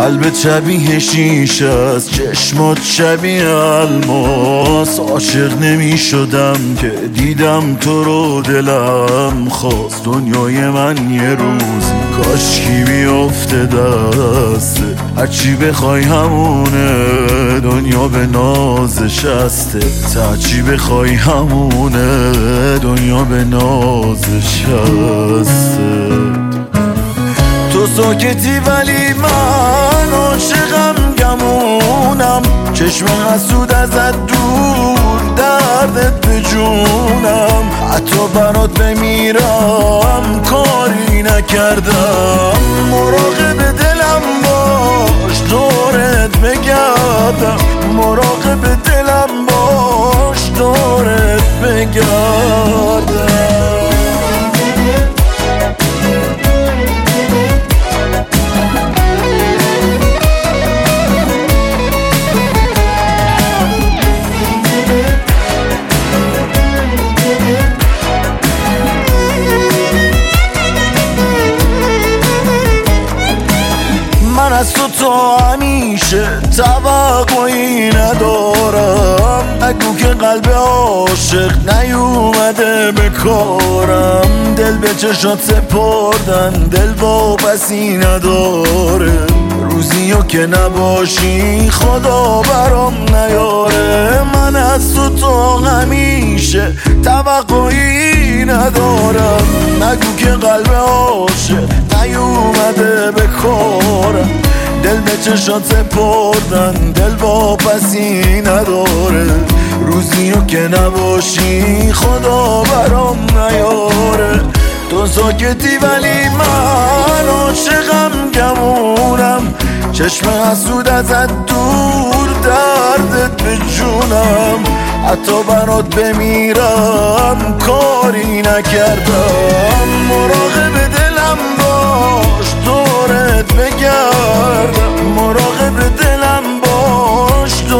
قلبت شبیه شیشه است، چشمات شبیه الماس. عاشق نمی شدم که دیدم تو رو، دلم خواست دنیای من یه روز کاشکی بیفته دسته. هرچی بخوای همونه، دنیا به نازش هسته. هرچی بخوای همونه، دنیا به نازش هسته. تو ساکتی ولی من عاشقم، گمونم. چشم حسود ازت دور، دردت به جونم. حتی برات بمیرم کاری نکردم. مراقب دلم باش، دورت بگردم. مراقب دلم باش، دورت بگردم. من از تو همیشه توقعی ندارم. نگو که قلب عاشق نیومده به کارم. دل به چشات سپردن، دل واپسی نداره. روزیو که نباشی خدا برام نیاره. من از تو همیشه توقعی ندارم. نگو که قلب عاشق نیومده به کارم. دل به چشات سپردن، دل واپسی نداره. روزیو که نباشی خدا برام نیاره. تو ساکتی ولی من عاشقم، گمونم. چشم حسود ازت دور، دردت به جونم. حتی برات بمیرم کاری نکردم. مراقب دلم باش، دورت بگردم. مراقب دلم باش،